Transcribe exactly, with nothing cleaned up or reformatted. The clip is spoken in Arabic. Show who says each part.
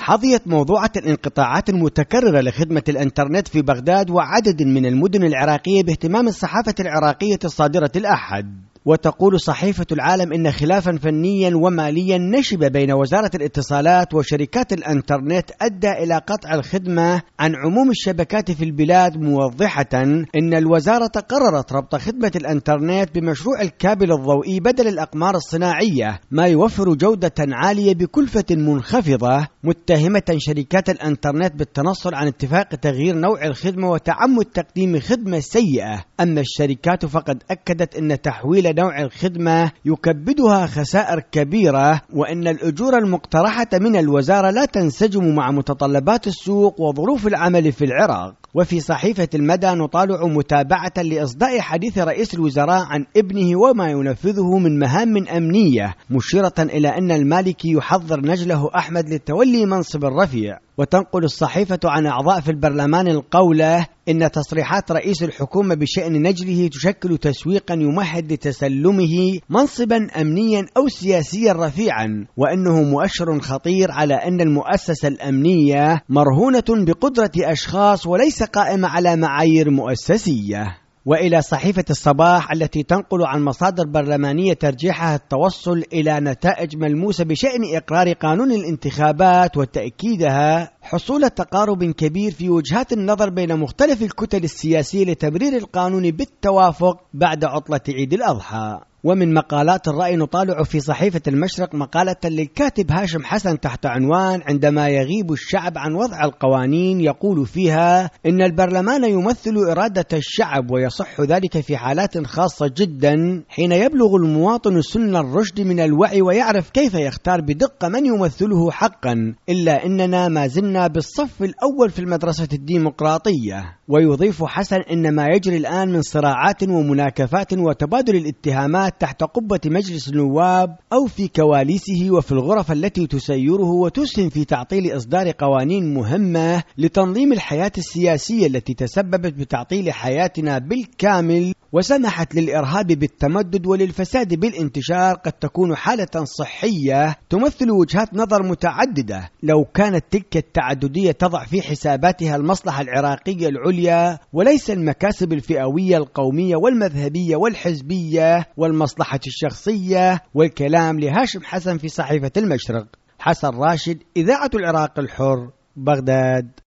Speaker 1: حظيت موضوعة الانقطاعات المتكررة لخدمة الإنترنت في بغداد وعدد من المدن العراقية باهتمام الصحافة العراقية الصادرة الأحد. وتقول صحيفة العالم إن خلافا فنيا وماليا نشب بين وزارة الاتصالات وشركات الإنترنت أدى إلى قطع الخدمة عن عموم الشبكات في البلاد، موضحة إن الوزارة قررت ربط خدمة الإنترنت بمشروع الكابل الضوئي بدل الأقمار الصناعية، ما يوفر جودة عالية بكلفة منخفضة، متهمة شركات الإنترنت بالتنصل عن اتفاق تغيير نوع الخدمة وتعمد تقديم خدمة سيئة. أما الشركات فقد أكدت أن تحويل نوع الخدمة يكبدها خسائر كبيرة، وأن الأجور المقترحة من الوزارة لا تنسجم مع متطلبات السوق وظروف العمل في العراق. وفي صحيفة المدى نطالع متابعة لإصداء حديث رئيس الوزراء عن ابنه وما ينفذه من مهام أمنية، مشيرة إلى أن المالكي يحضر نجله أحمد لتولي منصب الرفيع. وتنقل الصحيفة عن أعضاء في البرلمان القولة إن تصريحات رئيس الحكومة بشأن نجله تشكل تسويقا يمهد لتسلمه منصبا أمنيا أو سياسيا رفيعا، وأنه مؤشر خطير على أن المؤسسة الأمنية مرهونة بقدرة أشخاص وليس قائمة على معايير مؤسسية. وإلى صحيفة الصباح التي تنقل عن مصادر برلمانية ترجيحها التوصل إلى نتائج ملموسة بشأن إقرار قانون الانتخابات، وتأكيدها حصول تقارب كبير في وجهات النظر بين مختلف الكتل السياسية لتمرير القانون بالتوافق بعد عطلة عيد الأضحى. ومن مقالات الرأي نطالع في صحيفة المشرق مقالة للكاتب هاشم حسن تحت عنوان عندما يغيب الشعب عن وضع القوانين، يقول فيها إن البرلمان يمثل إرادة الشعب، ويصح ذلك في حالات خاصة جدا حين يبلغ المواطن سن الرشد من الوعي ويعرف كيف يختار بدقة من يمثله حقا، إلا أننا ما زلنا بالصف الأول في المدرسة الديمقراطية. ويضيف حسن إن ما يجري الآن من صراعات ومناكفات وتبادل الاتهامات تحت قبة مجلس النواب أو في كواليسه وفي الغرف التي تسيره وتسهم في تعطيل إصدار قوانين مهمة لتنظيم الحياة السياسية التي تسببت بتعطيل حياتنا بالكامل وسمحت للإرهاب بالتمدد وللفساد بالانتشار، قد تكون حالة صحية تمثل وجهات نظر متعددة. لو كانت تلك التعددية تضع في حساباتها المصلحة العراقية العليا وليس المكاسب الفئوية القومية والمذهبية والحزبية والمصلحة الشخصية. والكلام لهاشم حسن في صحيفة المشرق. حسن راشد، إذاعة العراق الحر، بغداد.